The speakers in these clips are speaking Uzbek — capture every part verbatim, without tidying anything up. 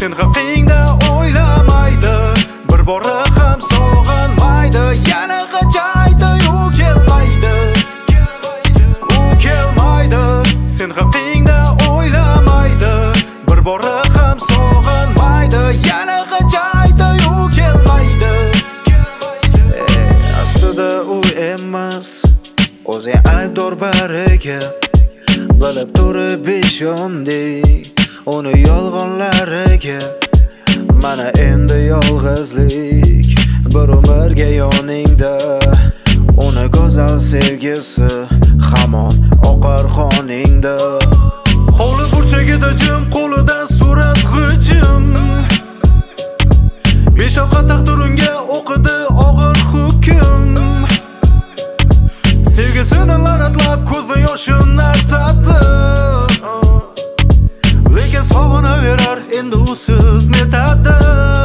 sen haqingda o'ylamaydi, bir bora ham sog'inmaydi, yana qachaydi u kelmaydi, u kelmaydi, sen haqingda o'ylamaydi, bir bora ham sog'inmaydi, yana qachaydi u kelmaydi. Aslida u emas, o'zi aybdor bariga, bilib turib ishondik uni yolg'onlariga. Mana endi yolg'izlik bir umrga yoningda, uni go'zal sevgisi hamon oqar qoningda. Hovli burchagida jim, qo'lidan surat g'ijim, beshafqat taqdiringa o'qidi og'ir hukm. Sevgisini la'natlab ko'zdan yoshin artadi, lekin sog'inaverar endi usiz netadi.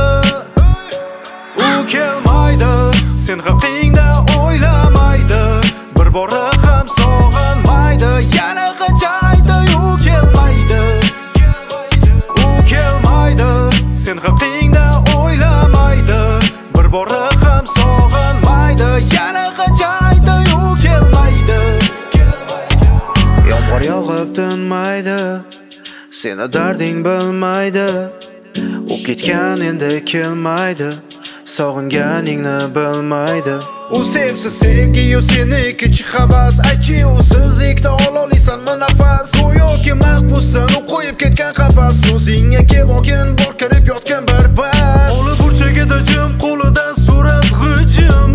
U kelmaydi, sen haqingda o'ylamaydi, bir bora ham sog'inmaydi, yana qachaydi u kelmaydi, u kelmaydi, sen haqingda o'ylamaydi, bir bora ham sog'inmaydi, yana qachaydi u kelmaydi. Yomg'ir yog'ib tinmaydi, seni darding bilmaydi, u ketgan endi kelmaydi, sog'inganingni bilmaydi. U sevsa sevgi, u seniki havas, aychi usizlikda ololiysanmi nafas, go'yoki mahbussan u qo'yib ketgan qafas, o'zingga kelmokin bor kirib yotgan barbas. Hovli burchagida jim, qo'lidan surat g'ijim,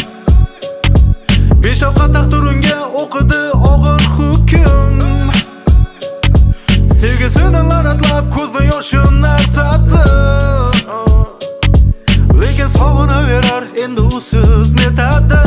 beshafqat taqdiringa o'qidi og'ir hukm. Sevgisini la'natlab ko'zdan yoshin artadi, lekin sog'inaverar endi usiz netadi.